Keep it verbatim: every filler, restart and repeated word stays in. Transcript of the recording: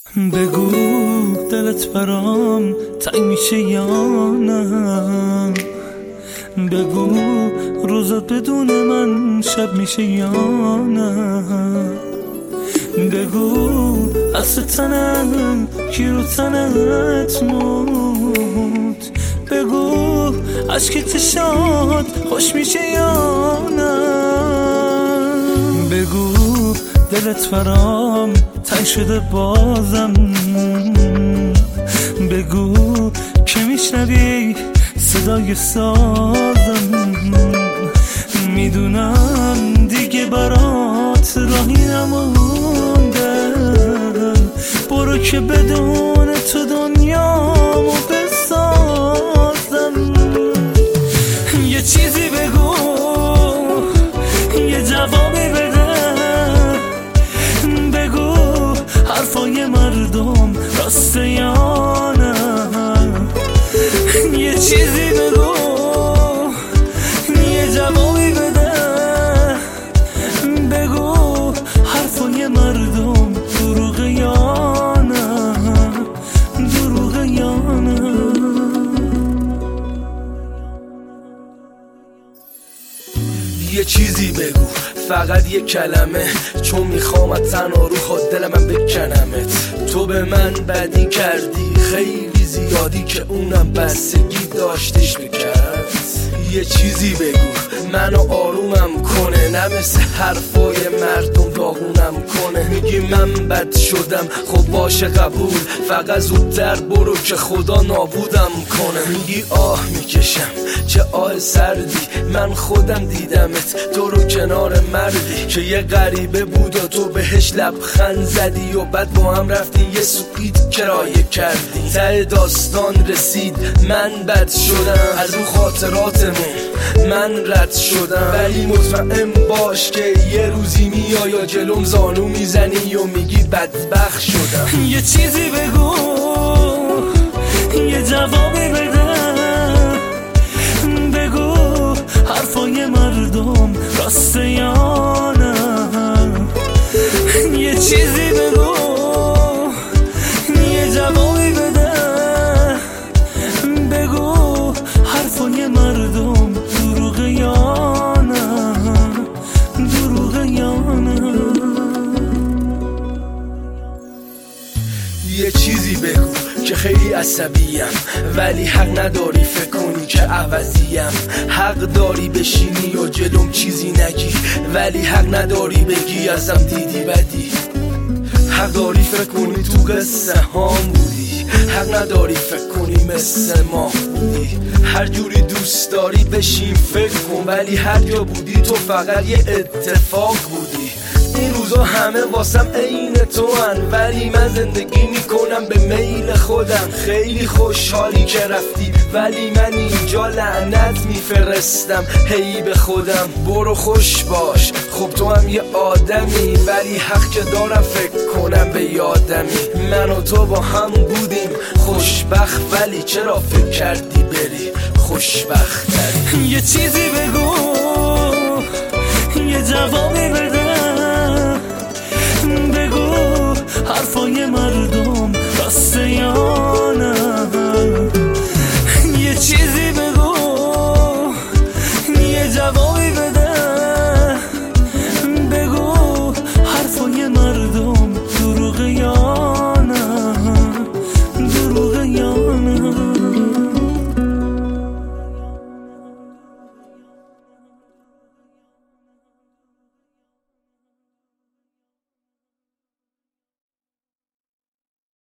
بگو دلت برام تنگ میشه یا نه، بگو روزت بدون من شب میشه یا نه، بگو اصل تنم کی رو تنت موت، بگو عشق چشات خوش میشه یا نه، بگو دلت برام تنگ شده بازم، بگو که میشنوی صدای سازم، میدونم دیگه برات راهی نمونده، برو که بدون تو دنیامو بسازم، یه چیزی بگو یه جوابی بده، بگو حرفای مردم راسته یا نه، یه چیزی بگو یه جوابی بده، بگو حرفای مردم دروغه یا نه، دروغه یا نه. یه چیزی بگو فقط یه کلمه، چون میخوام از تنها رو خود دل من بکنمت، تو به من بدی کردی خیلی زیادی که اونم بستگی داشتش بکرد، یه چیزی بگو منو آرومم کنه، نه مثل حرفای مردم داغونم کنه، میگی من بد شدم خب باشه قبول، فقط زودتر برو که خدا نابودم کنه، میگی آه میکشم چه آه سردی، من خودم دیدمت تو رو کنار مردی که یه غریبه بود و تو بهش لبخند زدی و بعد با هم رفتین یه سوئیت کرایه کردی، ته داستان رسید من بد شدم، از اون خاطراتمون من رد شدم، ولی مطمئن باش که یه روزی میای یا جلوم زانو میزنی و میگی بدبخت شدم، یه چیزی بگو یه جوابی بده، بگو حرفای مردم راسته یا نه، یه چیزی بگو یه جوابی بده، بگو حرفای مردم دروغه یا نه، دروغه یا نه. یه چیزی بگو که خیلی عصبیم ولی حق نداری فکر کنی که عوضیم، حق داری بشینی و جلوم چیزی نگی ولی حق نداری بگی ازم دیدی بدی، حق داری فکر کنی تو قصه هام بودی، حق نداری فکر کنی مثل ما بودی، هر جوری دوست داری بشین فکر کن ولی هر جا بودی تو فقط یه اتفاق بودی، این روزا همه واسم عین تو هن ولی من زندگی میکنم به میل خودم، خیلی خوشحالی که رفتی ولی من اینجا لعنت میفرستم هی به خودم، برو خوش باش خب تو هم یه آدمی ولی حق که دارم فکر کنم به یادمی، من و تو با هم بودیم خوشبخت ولی چرا فکر کردی بری خوشبخت تری، یه چیزی بگو یه جوابی بده،